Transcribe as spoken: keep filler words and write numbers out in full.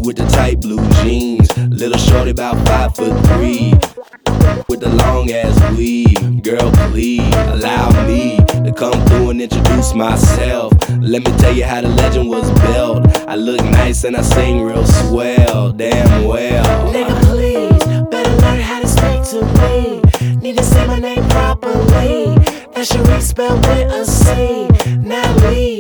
with the tight blue jeans. Little shorty about five foot three, with the long ass weave. Girl, please allow me to come through and introduce myself. Let me tell you how the legend was built. I look nice and I sing real swell, damn well. Nigga, please, better learn how to speak to me. Need to say my name properly. That's Sharice spelled with a C, not Lee.